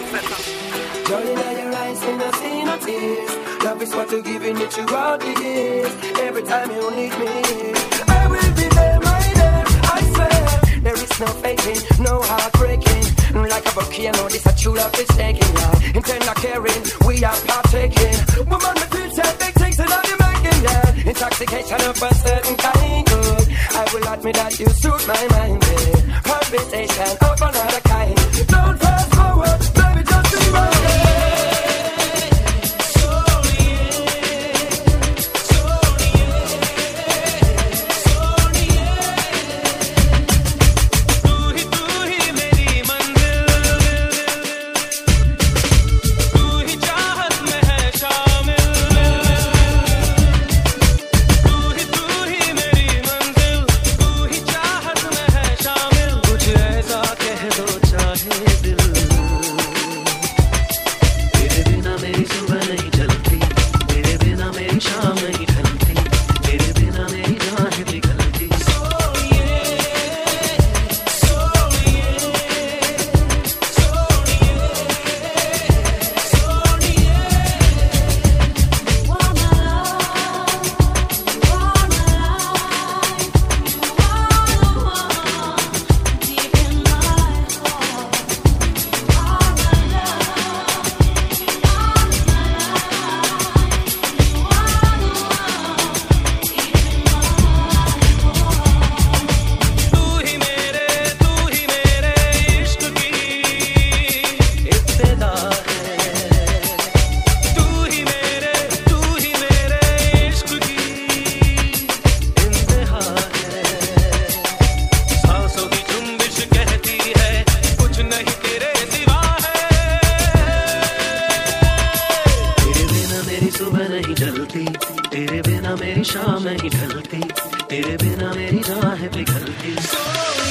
Joy in your eyes, and I see no tears. Love is what you're giving it throughout the years. Every time you need me, I will be there, my dear, I swear. There is no faking, no heartbreaking. Like a volcano, this a true love is taking, yeah. In tender caring, we are partaking. Woman, me feel sad, big things in all the making, yeah. Intoxication of a certain kind, good. I will admit that you suit my mind, yeah. Conversation of another kind. Don't fast forward, baby, just be my तेरे बिना मेरी शाम नहीं ढलती, तेरे बिना मेरी राह पिघलती।